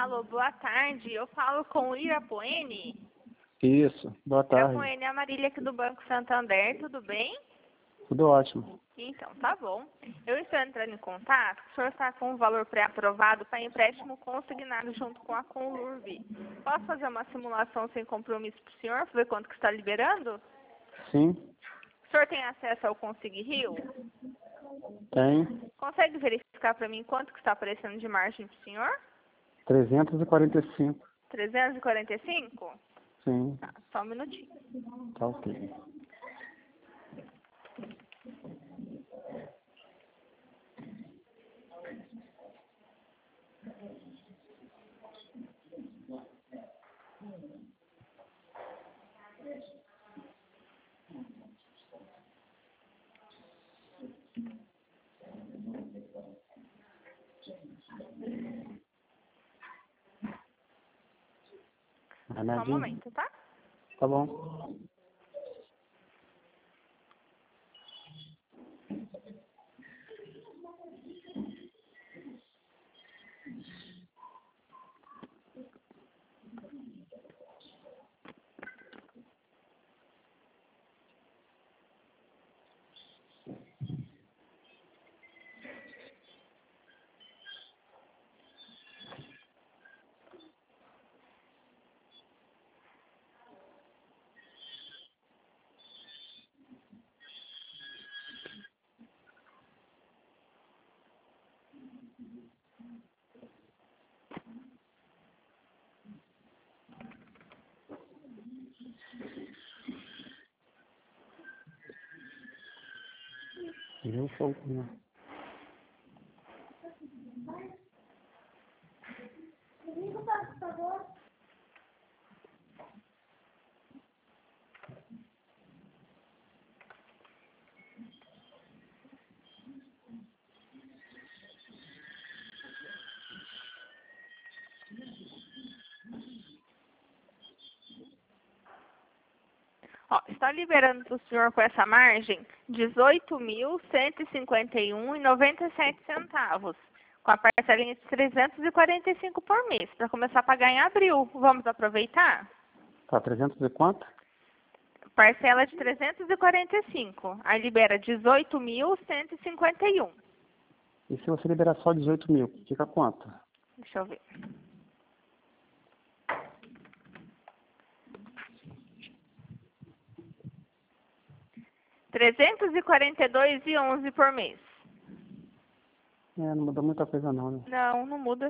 Alô, boa tarde. Eu falo com o Irapuene. Isso, boa tarde. Irapuene, é a Marília aqui do Banco Santander, tudo bem? Tudo ótimo. Então, tá bom. Eu estou entrando em contato, o senhor está com o valor pré-aprovado para empréstimo consignado junto com a Conlurb. Posso fazer uma simulação sem compromisso para o senhor, para ver quanto que está liberando? Sim, O senhor tem acesso ao Consig Rio? tem Consegue verificar para mim quanto que está aparecendo de margem para o senhor? 345. 345? Sim, Tá, só um minutinho. tá ok. Só um momento, tá? Tá bom. Eu sou o Ó, está liberando para o senhor com essa margem 18.151,97 centavos, com a parcelinha de 345 por mês, para começar a pagar em abril. Vamos aproveitar? Tá, 300 e quanto? Parcela de 345. Aí libera 18.151. E se você liberar só 18 mil, fica quanto? Deixa eu ver. R$ 342,11 por mês. Não mudou muita coisa não, né? Não, não muda.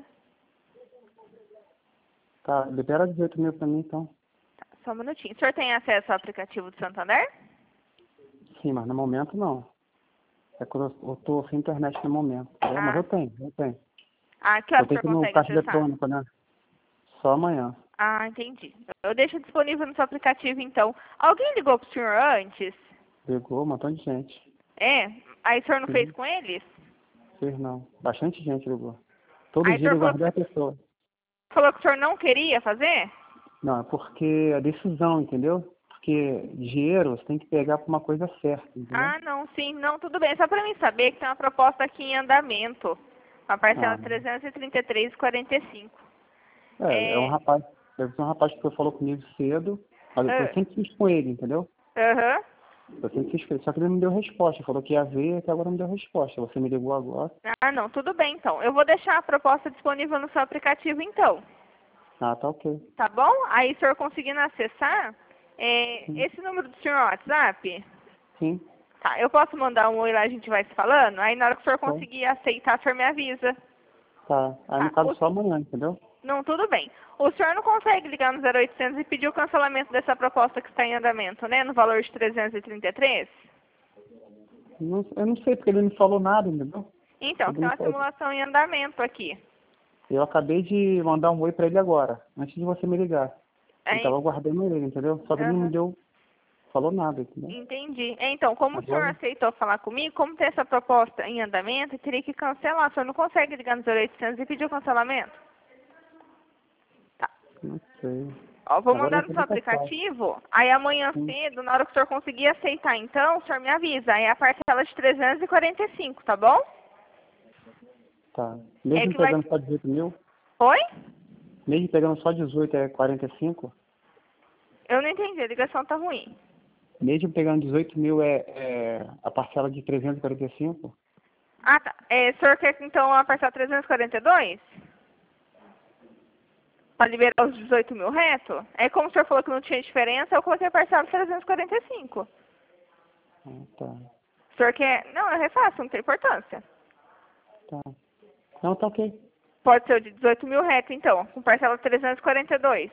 Tá, libera 18 mil pra mim então. Tá, só um minutinho. O senhor tem acesso ao aplicativo do Santander? Sim, mas no momento não. É que eu tô sem internet no momento. Entendeu? Mas eu tenho. Ah, que Eu hora o tenho senhor que ir no consegue caixa acessar? eletrônico, né? Só amanhã. Ah, entendi. Eu deixo disponível no seu aplicativo, então. Alguém ligou pro senhor antes? Ligou um montão de gente. É? Aí o senhor não fez Sim, com eles? fez não. Bastante gente ligou. Todo Aí o dia senhor eu guardei a pessoa. falou que o senhor não queria fazer? Não, é porque a decisão, entendeu? Porque dinheiro você tem que pegar para uma coisa certa, entendeu? Ah, não, sim. Não, tudo bem. Só para mim saber que tem uma proposta aqui em andamento. Uma parcela Ah, de 333,45. é um É. rapaz, deve ser um rapaz que falou comigo cedo, mas eu sempre fiz com ele, entendeu? Aham. Eu sempre fiz com ele, só que ele não deu resposta, falou que ia ver, até agora não deu resposta. Você me ligou agora. Ah, não, tudo bem, então. Eu vou deixar a proposta disponível no seu aplicativo, então. Ah, tá ok. Tá bom? Aí, se o senhor conseguindo acessar, Sim, esse número do senhor é o WhatsApp? sim, Tá, eu posso mandar um oi lá, a gente vai se falando? Aí, na hora que o senhor tá. conseguir aceitar, o senhor me avisa. Tá. Aí no Tá, caso só amanhã, entendeu? não, tudo bem. O senhor não consegue ligar no 0800 e pedir o cancelamento dessa proposta que está em andamento, né? No valor de 333? Eu não sei porque ele não me falou nada, entendeu? Então, Ele tem não uma falou. simulação em andamento aqui. Eu acabei de mandar um oi pra ele agora, antes de você me ligar. Ele Aí, tava aguardando ele, entendeu? Só que ele não me aham. deu, falou nada, entendeu? Entendi. Então, como o senhor Agora, aceitou falar comigo, como tem essa proposta em andamento, eu teria que cancelar. O senhor não consegue ligar no 0800 e pedir o cancelamento? Tá. não sei. Ó, vou Agora eu mandar não no sei seu nem passar. aplicativo, aí amanhã Sim, cedo, na hora que o senhor conseguir aceitar, então, o senhor me avisa. Aí é a parcela de 345, tá bom? tá. É Mesmo que vai... pegando só 18 mil, Oi? Mesmo pegando só 18 é 45? Eu não entendi, a ligação tá ruim. Mesmo pegando 18 mil é a parcela de 345? Ah, tá. O senhor quer então a parcela 342? Para liberar os 18 mil reto? É como o senhor falou que não tinha diferença, eu coloquei a parcela de 345. Ah, tá. O senhor quer... Não, eu refaço, não tem importância. Tá. Não, tá ok. Pode ser o de 18 mil reto, então, com parcela de 342.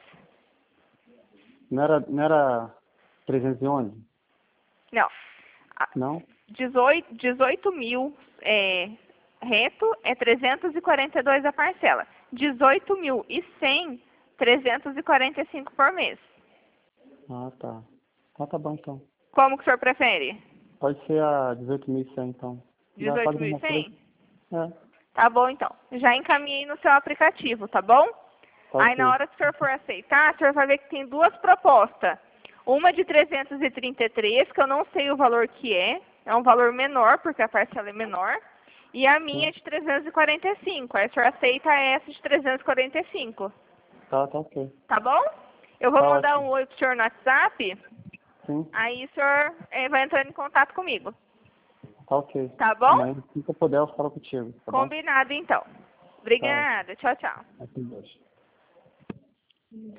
Não era 311? Não. Não? 18 mil reto é 342 a parcela. 18.100, 345 por mês. Ah, tá. Então tá bom, então. Como que o senhor prefere? Pode ser a 18.100, então. Já pode me mostrar. 18.100? É, Tá bom, então. Já encaminhei no seu aplicativo, tá bom? tá Aí na ok. hora que o senhor for aceitar, o senhor vai ver que tem duas propostas. Uma de 333, que eu não sei o valor que é um valor menor, porque a parcela é menor. E a minha é de 345. Aí o senhor aceita essa de 345. Tá ok. Tá bom? Eu vou Tá mandar um ótimo. oi pro senhor no WhatsApp. Sim, Aí o senhor vai entrando em contato comigo. tá ok. Tá bom? Amanhã, se eu puder, eu falo contigo, tá bom? Combinado, então. Tá ótimo. Obrigada. Tchau, tchau. Assim, Deus.